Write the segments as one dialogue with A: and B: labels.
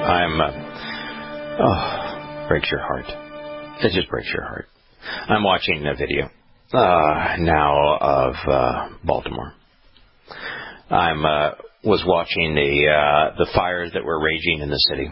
A: Breaks your heart. It just breaks your heart. I'm watching a video now of Baltimore. Was watching the fires that were raging in the city.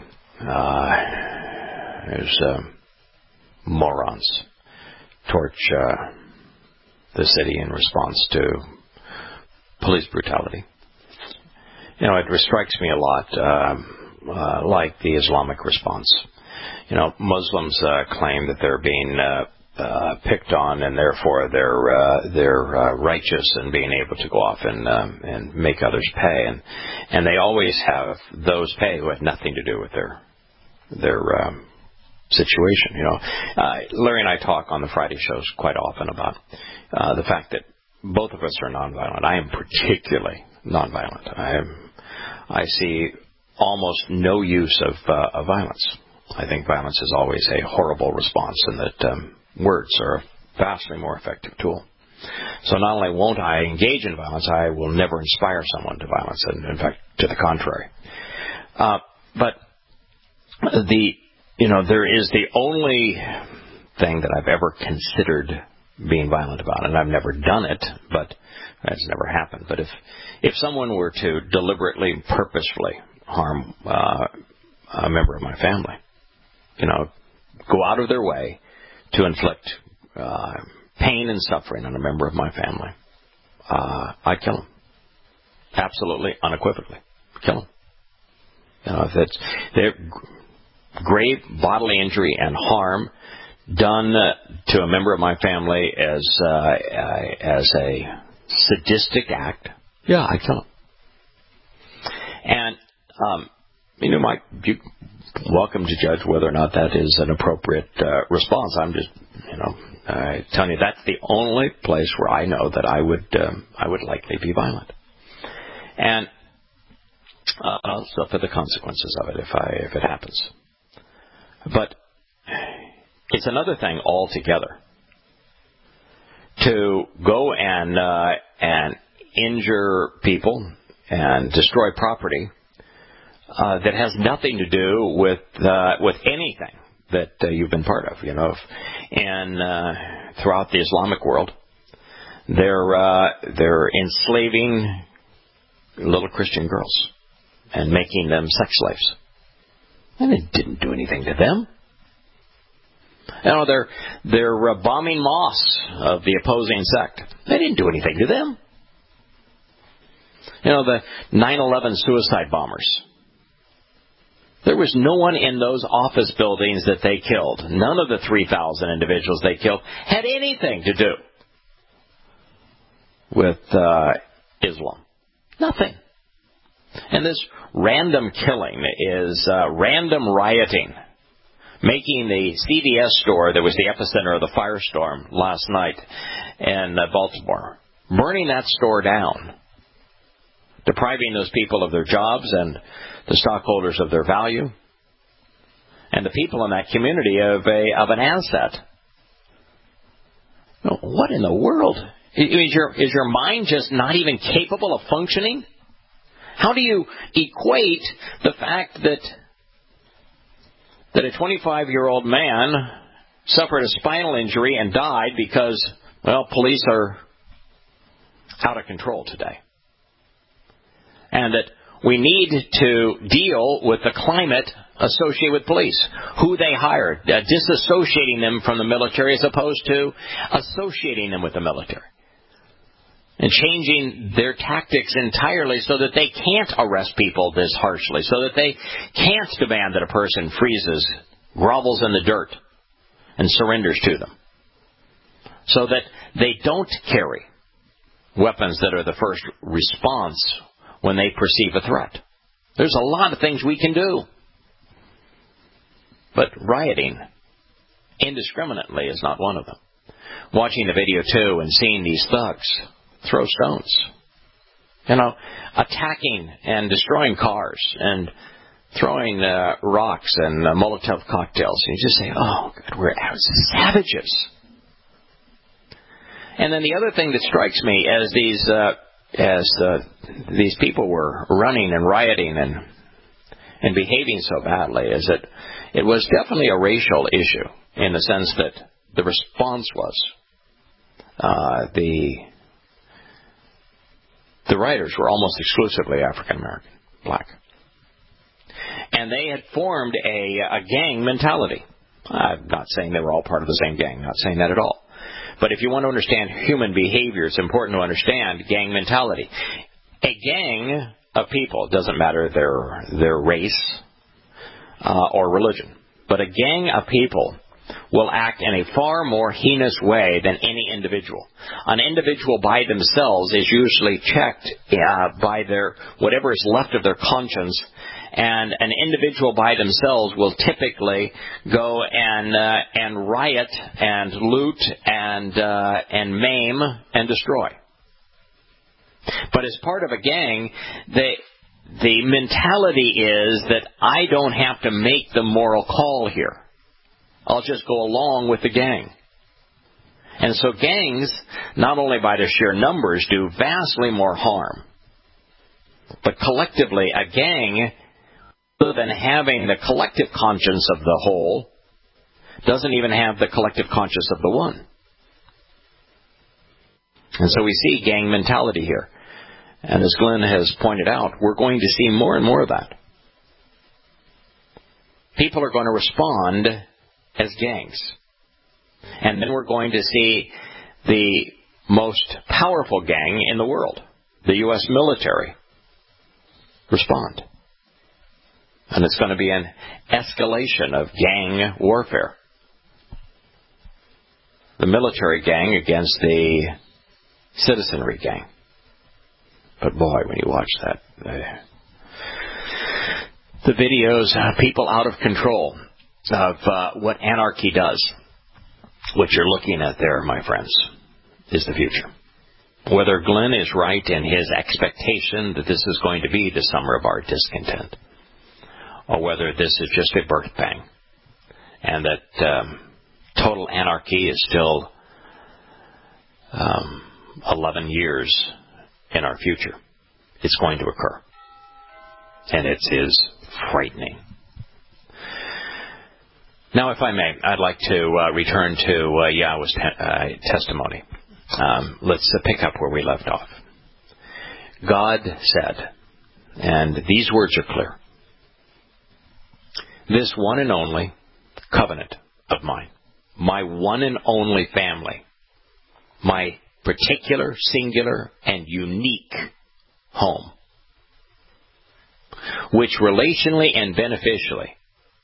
A: There's morons torch the city in response to police brutality. You know, it strikes me a lot like the Islamic response. You know, Muslims claim that they're being picked on, and therefore they're righteous in being able to go off and make others pay, and they always have those pay who have nothing to do with their situation. You know, Larry and I talk on the Friday shows quite often about the fact that both of us are nonviolent. I am particularly nonviolent. I see almost no use of violence. I think violence is always a horrible response, and that words are a vastly more effective tool. So not only won't I engage in violence, I will never inspire someone to violence, and in fact, to the contrary. But there is the only thing that I've ever considered being violent about, and I've never done it, but that's never happened. But if someone were to deliberately, purposefully harm a member of my family, go out of their way to inflict pain and suffering on a member of my family, I'd kill them. Absolutely, unequivocally, kill them. If it's grave bodily injury and harm done to a member of my family as a sadistic act, yeah, I kill them. And Mike, you're welcome to judge whether or not that is an appropriate response. I'm just, telling you that's the only place where I know that I would likely be violent, and I'll suffer the consequences of it if it happens. But it's another thing altogether to go and injure people and destroy property that has nothing to do with anything that you've been part of. And throughout the Islamic world, they're enslaving little Christian girls and making them sex slaves. And it didn't do anything to them. They're bombing mosques of the opposing sect. They didn't do anything to them. The 9/11 suicide bombers. There was no one in those office buildings that they killed. None of the 3,000 individuals they killed had anything to do with Islam. Nothing. And this random killing is random rioting, making the CVS store that was the epicenter of the firestorm last night in Baltimore, burning that store down, depriving those people of their jobs and the stockholders of their value, and the people in that community of an asset. What in the world? Is your mind just not even capable of functioning? How do you equate the fact that a 25-year-old man suffered a spinal injury and died because, police are out of control today, and that we need to deal with the climate associated with police, who they hire, disassociating them from the military as opposed to associating them with the military, and changing their tactics entirely so that they can't arrest people this harshly, so that they can't demand that a person freezes, grovels in the dirt, and surrenders to them, so that they don't carry weapons that are the first response when they perceive a threat. There's a lot of things we can do. But rioting indiscriminately is not one of them. Watching the video, too, and seeing these thugs throw stones, attacking and destroying cars and throwing rocks and Molotov cocktails. And you just say, oh, God, we're savages. And then the other thing that strikes me as these people were running and rioting and behaving so badly is that it was definitely a racial issue in the sense that the response was the rioters were almost exclusively African American, black. And they had formed a gang mentality. I'm not saying they were all part of the same gang, not saying that at all. But if you want to understand human behavior, it's important to understand gang mentality. A gang of people, doesn't matter their race or religion, but a gang of people will act in a far more heinous way than any individual. An individual by themselves is usually checked by their whatever is left of their conscience, and an individual by themselves will typically go and riot and loot and maim and destroy. But as part of a gang, the mentality is that I don't have to make the moral call here. I'll just go along with the gang. And so gangs, not only by their sheer numbers, do vastly more harm. But collectively, a gang, other than having the collective conscience of the whole, doesn't even have the collective conscience of the one. And so we see gang mentality here. And as Glenn has pointed out, we're going to see more and more of that. People are going to respond as gangs. And then we're going to see the most powerful gang in the world, the U.S. military, respond. And it's going to be an escalation of gang warfare. The military gang against the citizenry gang. But boy, when you watch that, the videos, people out of control of what anarchy does, what you're looking at there, my friends, is the future. Whether Glenn is right in his expectation that this is going to be the summer of our discontent, or whether this is just a birth pang, and that total anarchy is still 11 years in our future, it's going to occur. And it is frightening. Now, if I may, I'd like to return to Yahweh's testimony. Let's pick up where we left off. God said, and these words are clear, this one and only covenant of mine, my one and only family, my particular, singular, and unique home, which relationally and beneficially,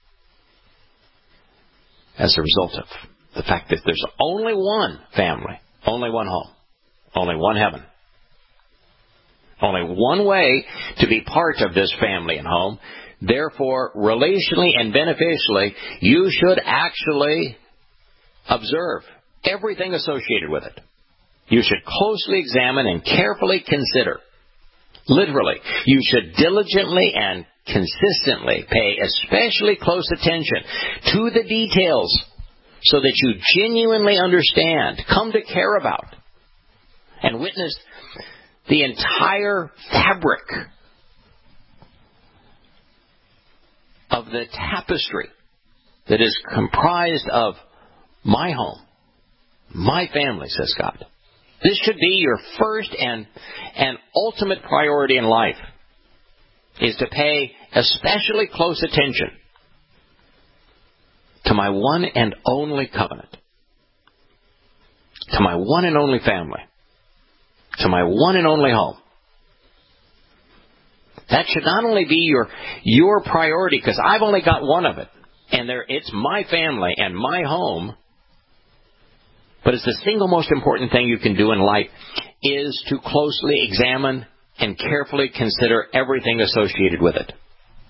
A: as a result of the fact that there's only one family, only one home, only one heaven, only one way to be part of this family and home, therefore, relationally and beneficially, you should actually observe everything associated with it. You should closely examine and carefully consider. Literally, you should diligently and consistently pay especially close attention to the details so that you genuinely understand, come to care about, and witness the entire fabric of the tapestry that is comprised of my home, my family, says God. This should be your first and ultimate priority in life, is to pay especially close attention to my one and only covenant, to my one and only family, to my one and only home. That should not only be your priority, because I've only got one of it, and it's my family and my home, but it's the single most important thing you can do in life is to closely examine and carefully consider everything associated with it.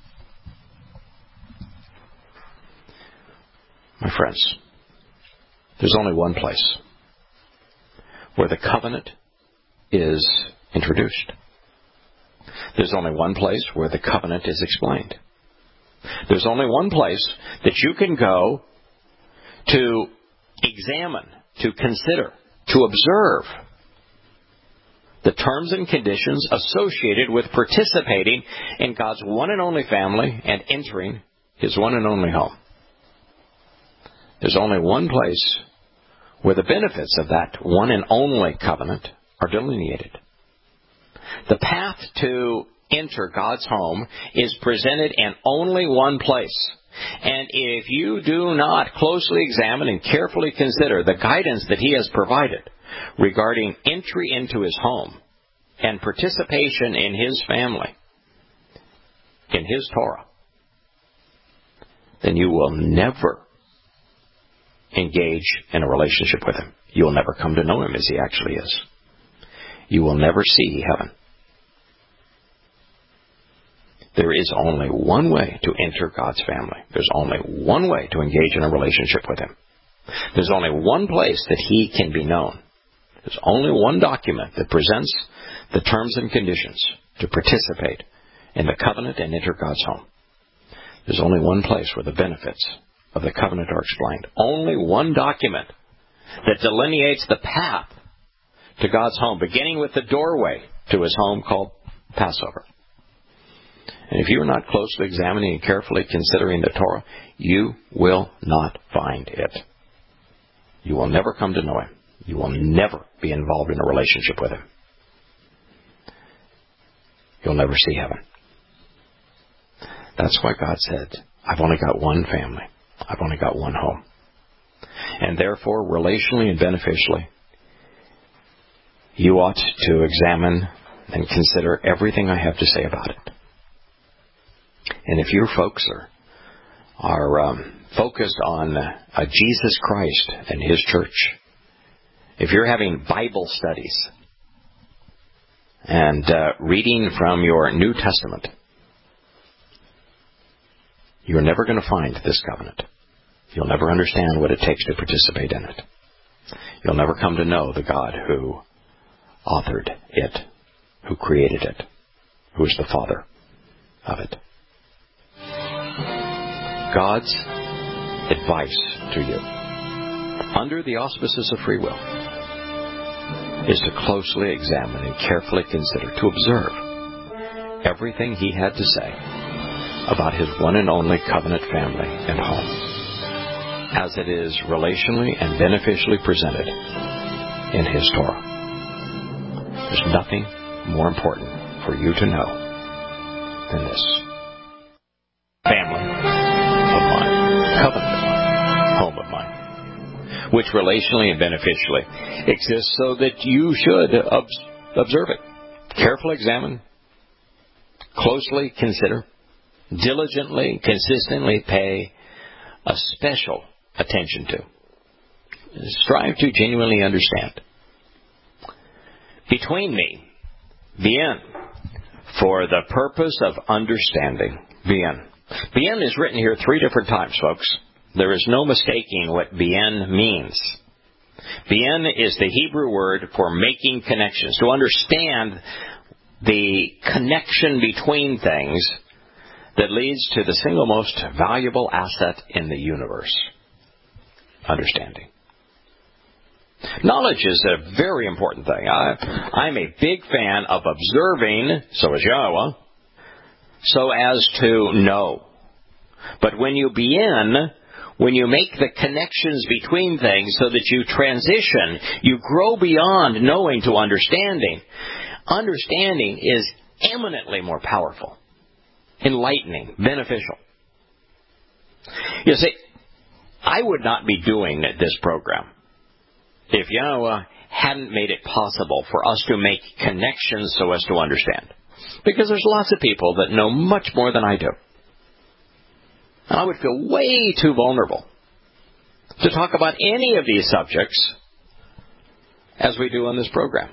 A: My friends, there's only one place where the covenant is introduced. There's only one place where the covenant is explained. There's only one place that you can go to examine, to consider, to observe the terms and conditions associated with participating in God's one and only family and entering His one and only home. There's only one place where the benefits of that one and only covenant are delineated. The path to enter God's home is presented in only one place. And if you do not closely examine and carefully consider the guidance that He has provided regarding entry into His home and participation in His family, in His Torah, then you will never engage in a relationship with Him. You will never come to know Him as He actually is. You will never see heaven. There is only one way to enter God's family. There's only one way to engage in a relationship with Him. There's only one place that He can be known. There's only one document that presents the terms and conditions to participate in the covenant and enter God's home. There's only one place where the benefits of the covenant are explained. Only one document that delineates the path to God's home, beginning with the doorway to His home called Passover. And if you are not closely examining and carefully considering the Torah, you will not find it. You will never come to know Him. You will never be involved in a relationship with Him. You'll never see heaven. That's why God said, I've only got one family. I've only got one home. And therefore, relationally and beneficially, you ought to examine and consider everything I have to say about it. And if your folks are focused on Jesus Christ and His church, if you're having Bible studies and reading from your New Testament, you're never going to find this covenant. You'll never understand what it takes to participate in it. You'll never come to know the God who authored it, who created it, who is the Father of it. God's advice to you, under the auspices of free will, is to closely examine and carefully consider, to observe everything He had to say about His one and only covenant family and home, as it is relationally and beneficially presented in His Torah. There's nothing more important for you to know than this. Family of mine, covenant of mine, home of mine, which relationally and beneficially exists so that you should observe it, carefully examine, closely consider, diligently, consistently pay a special attention to. Strive to genuinely understand. Between me, bien, for the purpose of understanding. Bien. Bien is written here 3 different times, folks. There is no mistaking what bien means. Bien is the Hebrew word for making connections, to understand the connection between things that leads to the single most valuable asset in the universe. Understanding. Knowledge is a very important thing. I'm a big fan of observing, so is Yahweh, so as to know. But when you make the connections between things so that you transition, you grow beyond knowing to understanding. Understanding is eminently more powerful, enlightening, beneficial. You see, I would not be doing this program if Yahweh hadn't made it possible for us to make connections so as to understand. Because there's lots of people that know much more than I do. And I would feel way too vulnerable to talk about any of these subjects as we do on this program.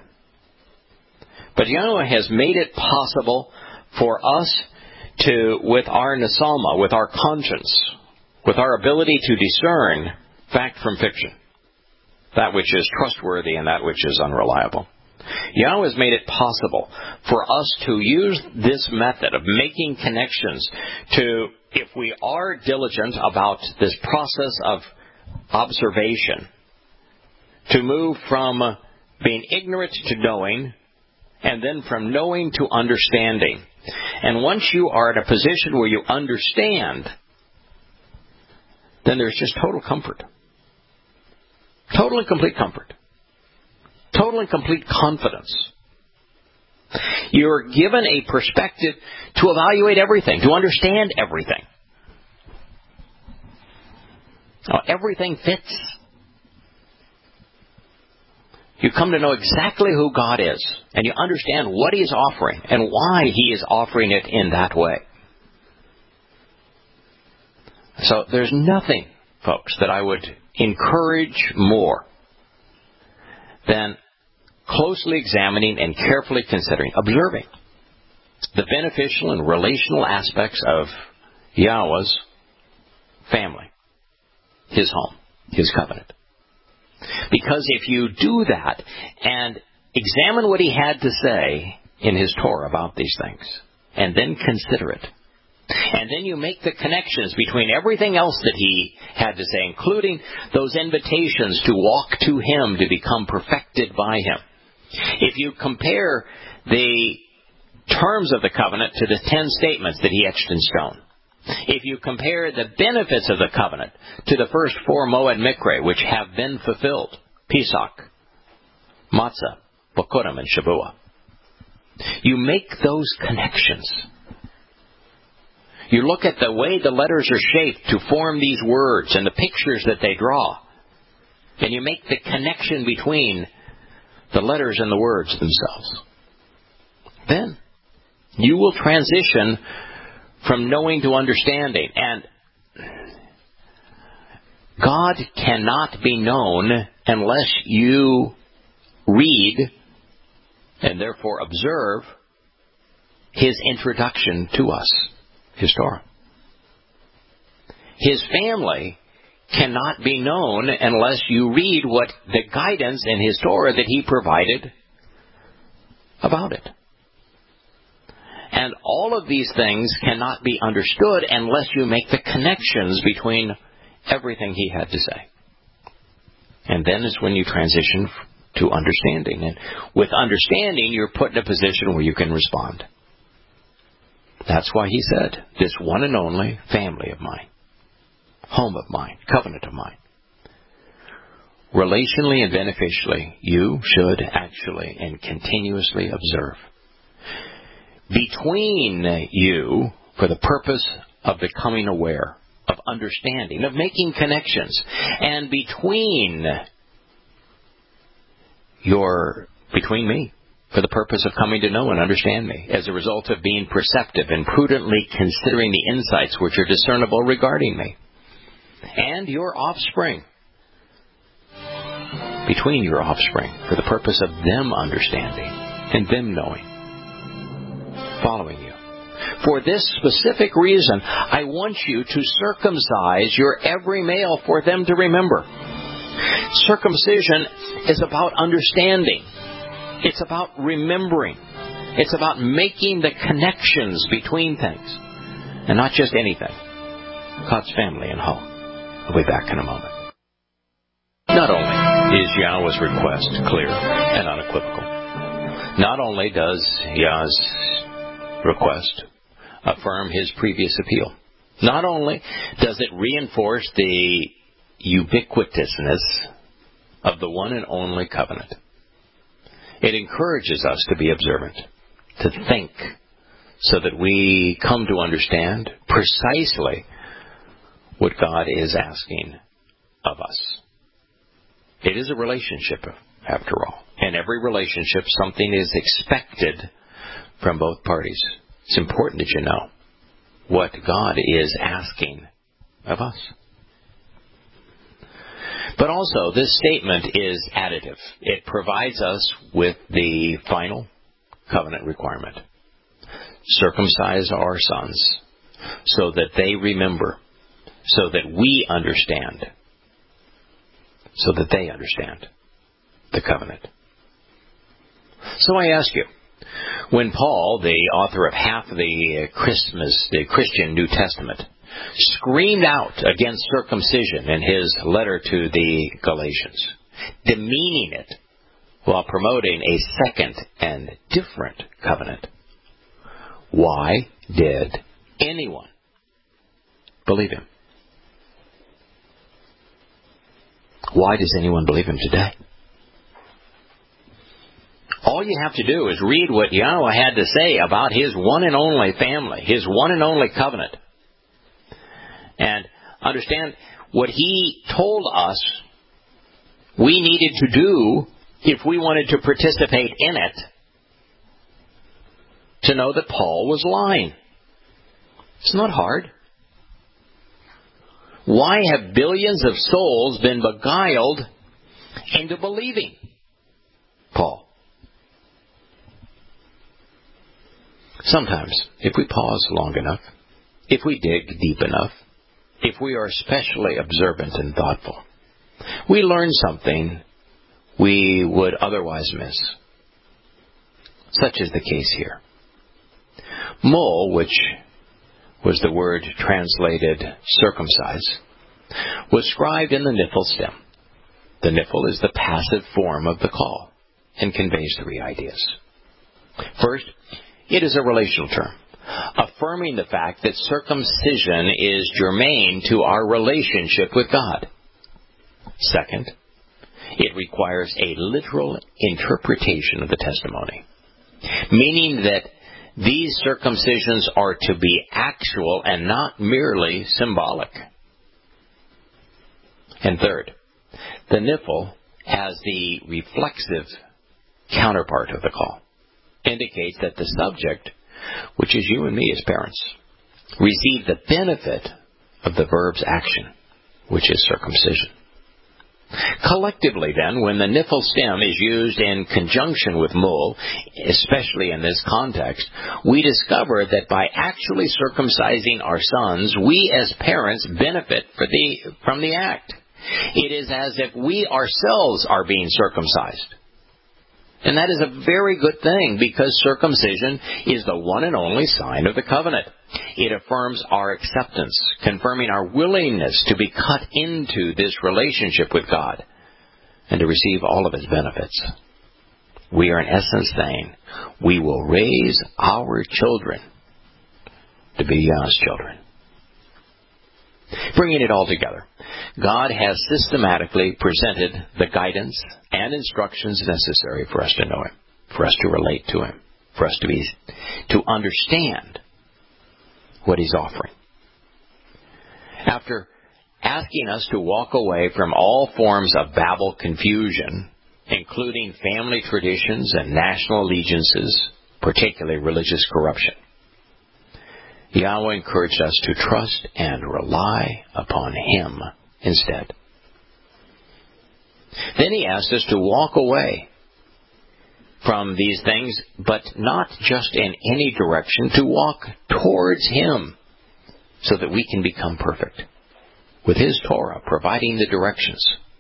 A: But Yahweh has made it possible for us to, with our nesama, with our conscience, with our ability to discern fact from fiction, that which is trustworthy and that which is unreliable. Yahweh has made it possible for us to use this method of making connections to, if we are diligent about this process of observation, to move from being ignorant to knowing, And then from knowing to understanding. And once you are at a position where you understand, then there's just total comfort. Total and complete comfort. Total and complete confidence. You're given a perspective to evaluate everything, to understand everything. Now, everything fits. You come to know exactly who God is, and you understand what He is offering and why He is offering it in that way. So there's nothing, folks, that I would encourage more than closely examining and carefully considering, observing the beneficial and relational aspects of Yahweh's family, His home, His covenant. Because if you do that and examine what He had to say in His Torah about these things, and then consider it, and then you make the connections between everything else that He had to say, including those invitations to walk to Him, to become perfected by Him. If you compare the terms of the covenant to the 10 statements that He etched in stone, if you compare the benefits of the covenant to the first 4 Moed Mikre, which have been fulfilled, Pesach, Matzah, Bokurim, and Shavuot, you make those connections. You look at the way the letters are shaped to form these words and the pictures that they draw, and you make the connection between the letters and the words themselves. Then you will transition from knowing to understanding. And God cannot be known unless you read and therefore observe His introduction to us, His Torah. His family cannot be known unless you read what the guidance in His Torah that He provided about it. And all of these things cannot be understood unless you make the connections between everything He had to say. And then is when you transition to understanding. And with understanding, you're put in a position where you can respond. That's why He said, this one and only family of mine, home of mine, covenant of mine. Relationally and beneficially, you should actually and continuously observe. Between you, for the purpose of becoming aware, of understanding, of making connections, and between me, for the purpose of coming to know and understand me, as a result of being perceptive and prudently considering the insights which are discernible regarding me, and your offspring, between your offspring, for the purpose of them understanding and them knowing, following you. For this specific reason, I want you to circumcise your every male for them to remember. Circumcision is about understanding. It's about remembering. It's about making the connections between things. And not just anything. God's family and home. I'll be back in a moment. Not only is Yahweh's request clear and unequivocal, not only does Yah's request affirm His previous appeal, not only does it reinforce the ubiquitousness of the one and only covenant, it encourages us to be observant, to think, so that we come to understand precisely what God is asking of us. It is a relationship, after all. In every relationship, something is expected from both parties. It's important that you know what God is asking of us. But also, this statement is additive. It provides us with the final covenant requirement. Circumcise our sons so that they remember, so that we understand, so that they understand the covenant. So I ask you, when Paul, the author of half of the Christian New Testament, screamed out against circumcision in his letter to the Galatians, demeaning it, while promoting a second and different covenant. Why did anyone believe him? Why does anyone believe him today? All you have to do is read what Yahweh had to say about his one and only family, his one and only covenant, and understand what he told us we needed to do if we wanted to participate in it, to know that Paul was lying. It's not hard. Why have billions of souls been beguiled into believing Paul? Sometimes, if we pause long enough, if we dig deep enough, if we are especially observant and thoughtful, we learn something we would otherwise miss. Such is the case here. Mul, which was the word translated circumcise, was scribed in the niphal stem. The niphal is the passive form of the call and conveys three ideas. First, it is a relational term, affirming the fact that circumcision is germane to our relationship with God. Second, it requires a literal interpretation of the testimony, meaning that these circumcisions are to be actual and not merely symbolic. And third, the niphal, as the reflexive counterpart of the call, indicates that the subject, which is you and me as parents, receive the benefit of the verb's action, which is circumcision. Collectively, then, when the niphal stem is used in conjunction with mul, especially in this context, we discover that by actually circumcising our sons, we as parents benefit from the act. It is as if we ourselves are being circumcised. And that is a very good thing, because circumcision is the one and only sign of the covenant. It affirms our acceptance, confirming our willingness to be cut into this relationship with God and to receive all of His benefits. We are in essence saying, we will raise our children to be Yah's children. Bringing it all together, God has systematically presented the guidance and instructions necessary for us to know Him, for us to relate to Him, for us to understand what He's offering. After asking us to walk away from all forms of Babel confusion, including family traditions and national allegiances, particularly religious corruption, Yahweh encouraged us to trust and rely upon Him instead. Then He asked us to walk away from these things, but not just in any direction, to walk towards Him so that we can become perfect, with His Torah providing the directions.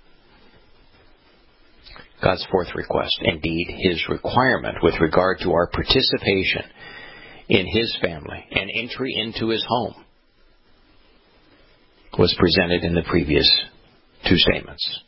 A: God's fourth request, indeed His requirement with regard to our participation in His family and entry into His home, was presented in the previous two statements.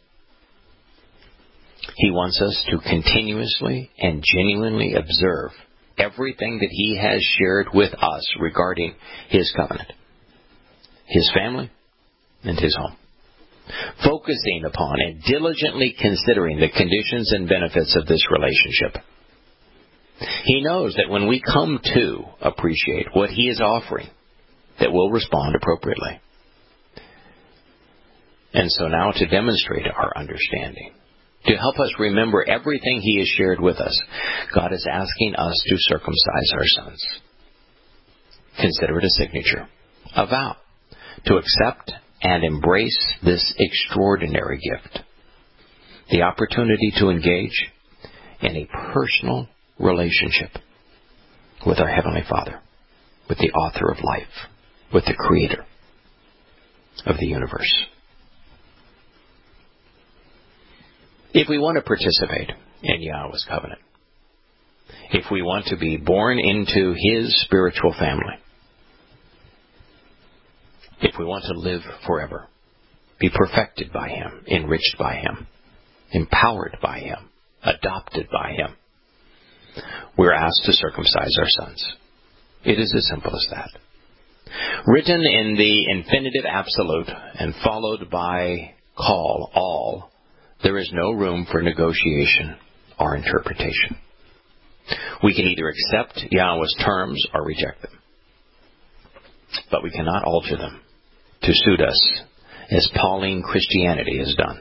A: He wants us to continuously and genuinely observe everything that He has shared with us regarding His covenant, His family, and His home, focusing upon and diligently considering the conditions and benefits of this relationship. He knows that when we come to appreciate what He is offering, that we'll respond appropriately. And so now, to demonstrate our understanding, to help us remember everything He has shared with us, God is asking us to circumcise our sons. Consider it a signature, a vow, to accept and embrace this extraordinary gift, the opportunity to engage in a personal relationship with our Heavenly Father, with the author of life, with the Creator of the universe. If we want to participate in Yahweh's covenant, if we want to be born into His spiritual family, if we want to live forever, be perfected by Him, enriched by Him, empowered by Him, adopted by Him. We're asked to circumcise our sons. It is as simple as that. Written in the infinitive absolute and followed by call all, there is no room for negotiation or interpretation. We can either accept Yahweh's terms or reject them. But we cannot alter them to suit us, as Pauline Christianity has done.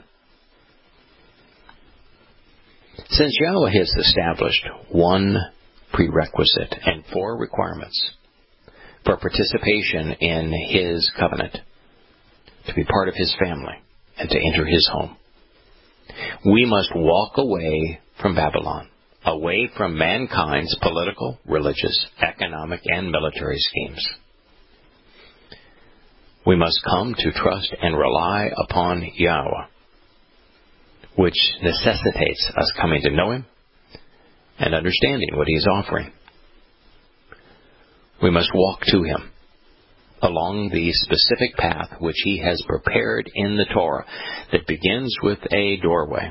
A: Since Yahweh has established one prerequisite and 4 requirements for participation in His covenant, to be part of His family and to enter His home, we must walk away from Babylon, away from mankind's political, religious, economic, and military schemes. We must come to trust and rely upon Yahweh, which necessitates us coming to know Him and understanding what He is offering. We must walk to Him along the specific path which He has prepared in the Torah that begins with a doorway,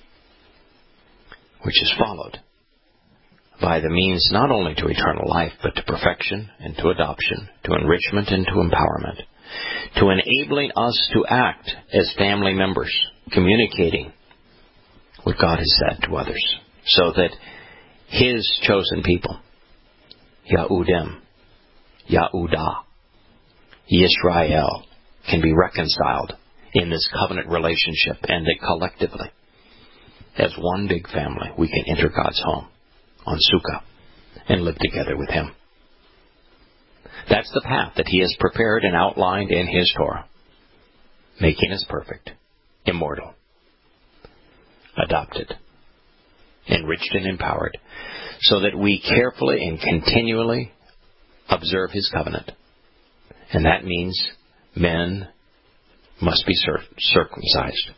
A: which is followed by the means not only to eternal life, but to perfection and to adoption, to enrichment and to empowerment, to enabling us to act as family members, communicating what God has said to others, so that His chosen people, Yahudim, Yahudah, Yisrael, can be reconciled in this covenant relationship, and that collectively, as one big family, we can enter God's home on Sukkah and live together with Him. That's the path that He has prepared and outlined in His Torah, making us perfect, immortal, adopted, enriched and empowered, so that we carefully and continually observe His covenant. And that means men must be circumcised.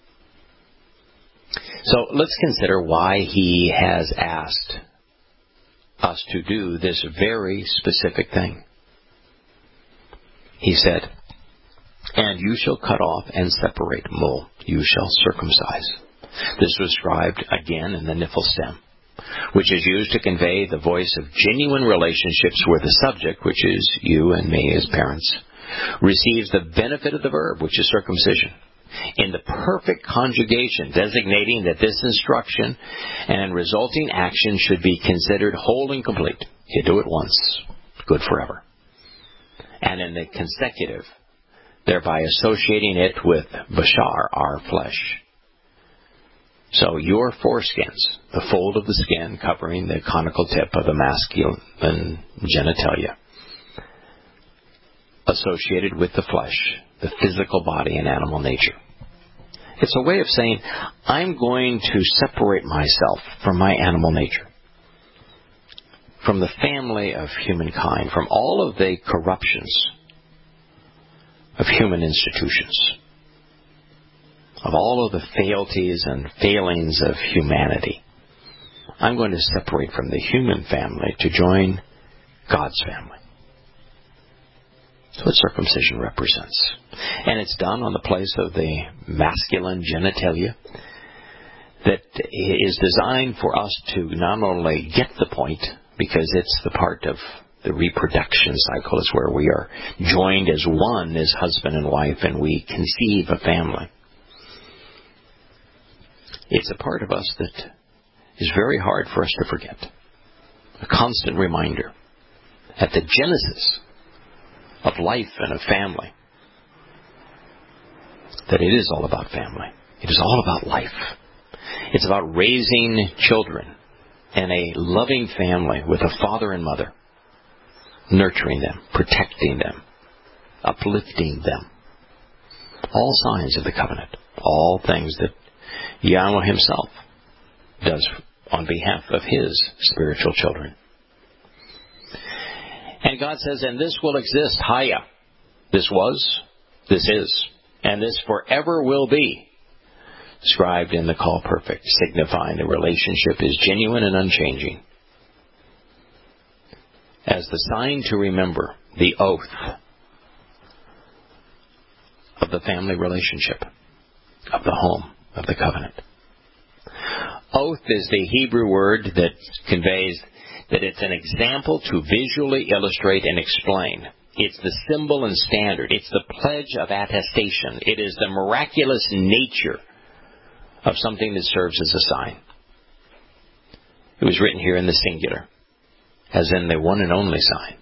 A: So let's consider why He has asked us to do this very specific thing. He said, "And you shall cut off and separate mul. You shall circumcise." This was described again in the niphal stem, which is used to convey the voice of genuine relationships where the subject, which is you and me as parents, receives the benefit of the verb, which is circumcision, in the perfect conjugation, designating that this instruction and resulting action should be considered whole and complete. You do it once, good forever. And in the consecutive, thereby associating it with bashar, our flesh. So your foreskins, the fold of the skin covering the conical tip of the masculine genitalia, associated with the flesh, the physical body and animal nature. It's a way of saying, I'm going to separate myself from my animal nature, from the family of humankind, from all of the corruptions of human institutions, of all of the frailties and failings of humanity. I'm going to separate from the human family to join God's family. That's what circumcision represents. And it's done on the place of the masculine genitalia that is designed for us to not only get the point, because it's the part of the reproduction cycle, is where we are joined as one, as husband and wife, and we conceive a family. It's a part of us that is very hard for us to forget. A constant reminder at the genesis of life and of family that it is all about family. It is all about life. It's about raising children and a loving family with a father and mother, nurturing them, protecting them, uplifting them. All signs of the covenant. All things that Yahweh Himself does on behalf of His spiritual children. And God says, and this will exist, Haya. This was, this is, and this forever will be. Described in the call perfect, signifying the relationship is genuine and unchanging. As the sign to remember the oath of the family relationship, of the home, of the covenant. Oath is the Hebrew word that conveys that it's an example to visually illustrate and explain. It's the symbol and standard. It's the pledge of attestation. It is the miraculous nature of something that serves as a sign. It was written here in the singular, as in the one and only sign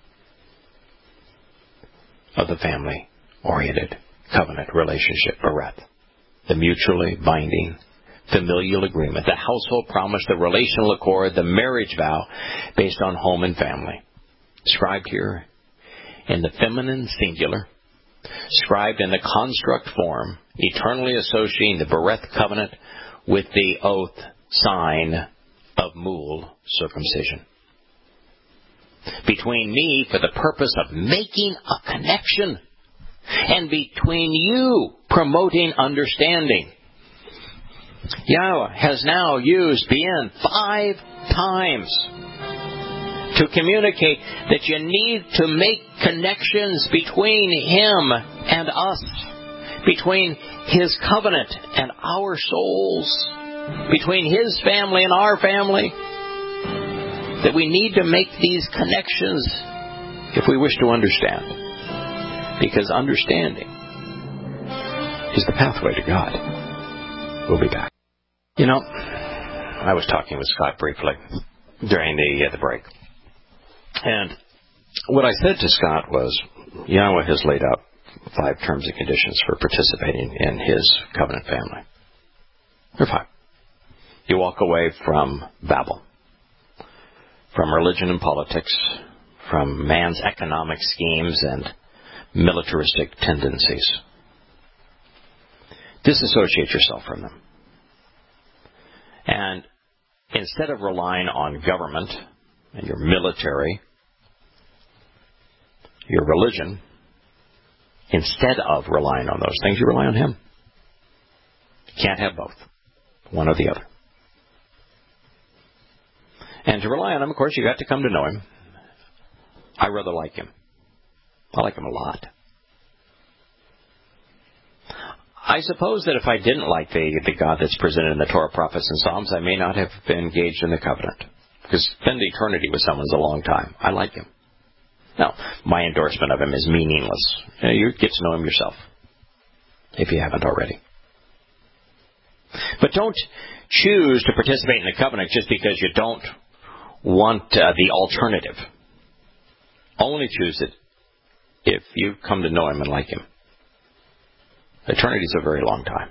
A: of the family-oriented covenant relationship, bereth. The mutually binding familial agreement, the household promise, the relational accord, the marriage vow based on home and family. Described here in the feminine singular, scribed in the construct form, eternally associating the bereth covenant with the oath sign of mule circumcision. Between me for the purpose of making a connection, and between you promoting understanding. Yahweh has now used bien 5 times to communicate that you need to make connections between Him and us, between His covenant and our souls, between His family and our family, that we need to make these connections if we wish to understand. Because understanding is the pathway to God. We'll be back. You know, I was talking with Scott briefly during the break. And what I said to Scott was, Yahweh has laid out 5 terms and conditions for participating in His covenant family. There are 5. You walk away from Babel, from religion and politics, from man's economic schemes and militaristic tendencies. Disassociate yourself from them. And instead of relying on government and your military, your religion, instead of relying on those things, you rely on Him. You can't have both. One or the other. And to rely on Him, of course, you got to come to know Him. I rather like Him. I like Him a lot. I suppose that if I didn't like the God that's presented in the Torah, prophets, and Psalms, I may not have been engaged in the covenant. Because spend eternity with someone's a long time. I like Him. Now, my endorsement of Him is meaningless. You get to know Him yourself, if you haven't already. But don't choose to participate in the covenant just because you don't want the alternative. Only choose it if you come to know Him and like Him. Eternity is a very long time.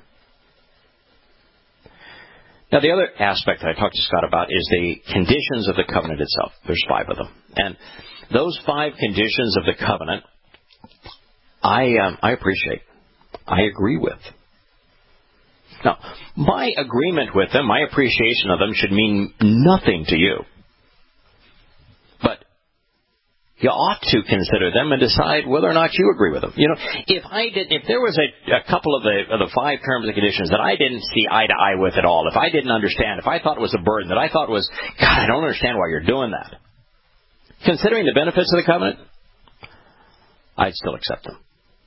A: Now, the other aspect that I talked to Scott about is the conditions of the covenant itself. There's 5 of them. And those 5 conditions of the covenant, I appreciate. I agree with. Now, my agreement with them, my appreciation of them should mean nothing to you. But you ought to consider them and decide whether or not you agree with them. You know, if there was a couple of the 5 terms and conditions that I didn't see eye to eye with at all, if I didn't understand, if I thought it was a burden, that I thought was, God, I don't understand why you're doing that. Considering the benefits of the covenant, I'd still accept them.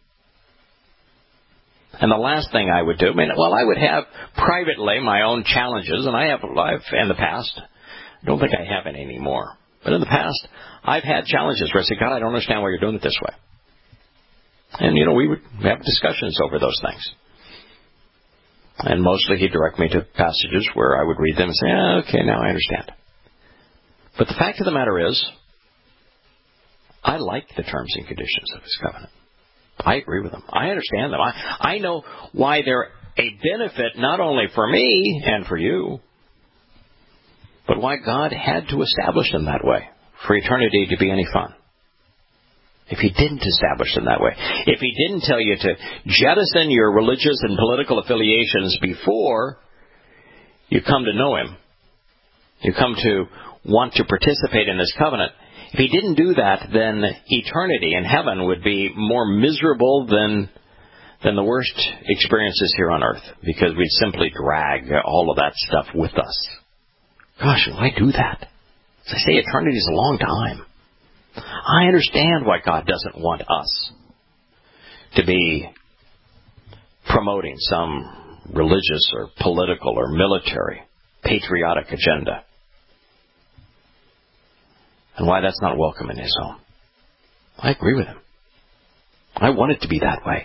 A: And the last thing I would do, I would have privately my own challenges, and I've in the past. I don't think I have any anymore. But in the past, I've had challenges where I said, God, I don't understand why you're doing it this way. And, we would have discussions over those things. And mostly He'd direct me to passages where I would read them and say, okay, now I understand. But the fact of the matter is, I like the terms and conditions of His covenant. I agree with them. I understand them. I know why they're a benefit not only for me and for you, but why God had to establish them that way for eternity to be any fun. If He didn't establish them that way, if He didn't tell you to jettison your religious and political affiliations before you come to know Him, you come to want to participate in this covenant, if He didn't do that, then eternity in heaven would be more miserable than the worst experiences here on earth, because we'd simply drag all of that stuff with us. Gosh, why do that? As I say, eternity is a long time. I understand why God doesn't want us to be promoting some religious or political or military patriotic agenda. And why that's not welcome in his home. I agree with him. I want it to be that way.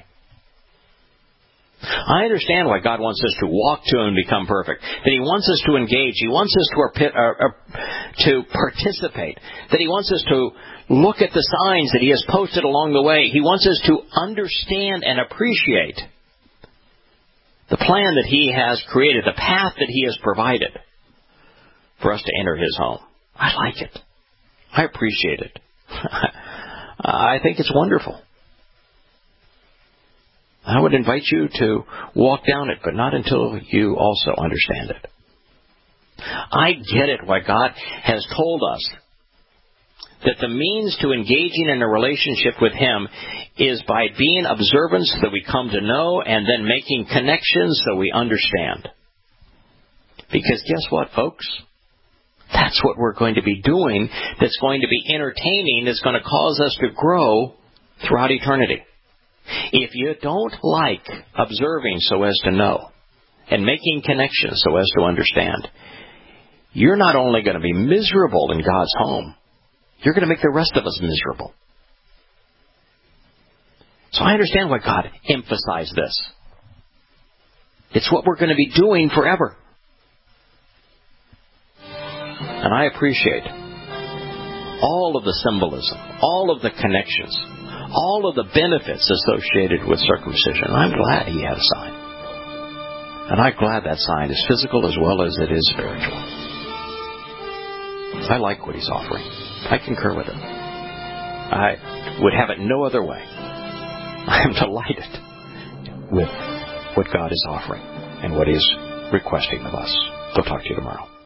A: I understand why God wants us to walk to and become perfect. That He wants us to engage. He wants us to participate. That He wants us to look at the signs that He has posted along the way. He wants us to understand and appreciate the plan that He has created, the path that He has provided for us to enter His home. I like it. I appreciate it. I think it's wonderful. I would invite you to walk down it, but not until you also understand it. I get it why God has told us that the means to engaging in a relationship with Him is by being observant so that we come to know, and then making connections so we understand. Because guess what, folks? That's what we're going to be doing, that's going to be entertaining, that's going to cause us to grow throughout eternity. If you don't like observing so as to know, and making connections so as to understand, you're not only going to be miserable in God's home, you're going to make the rest of us miserable. So I understand why God emphasized this. It's what we're going to be doing forever. And I appreciate all of the symbolism, all of the connections, all of the benefits associated with circumcision. I'm glad He had a sign. And I'm glad that sign is physical as well as it is spiritual. I like what He's offering. I concur with it. I would have it no other way. I am delighted with what God is offering and what He is requesting of us. I'll talk to you tomorrow.